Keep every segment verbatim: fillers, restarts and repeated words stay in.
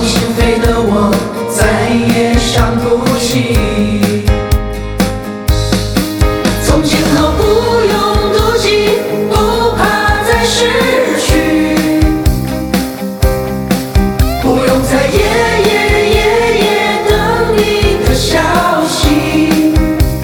心扉的我再也伤不起。从今后不用妒忌，不怕再失去，不用再夜夜夜夜等你的消息。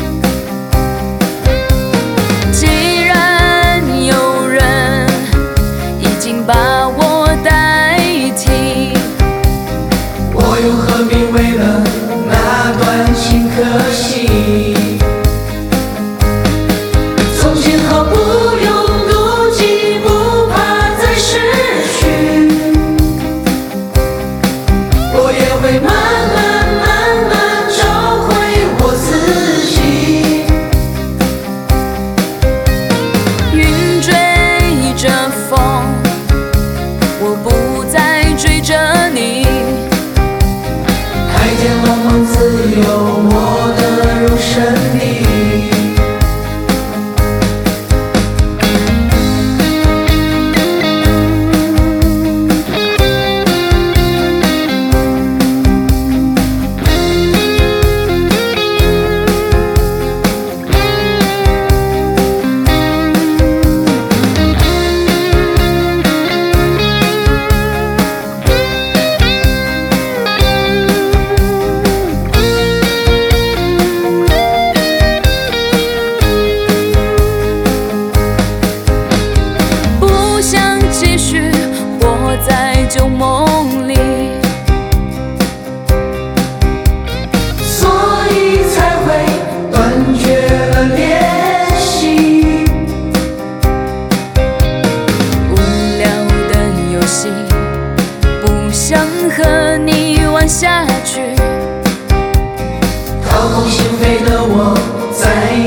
既然有人已经把我代替， 我又何必为了那段情可惜？从今后不用妒忌，不怕再失去，我也会慢慢慢慢找回我自己。 云追着风，我不再追着你。 海天茫茫自有我的容身地。 不想继续活在旧梦里， 所以才会断绝了联系。 无聊的游戏不想和你玩下去。 掏空心扉的我再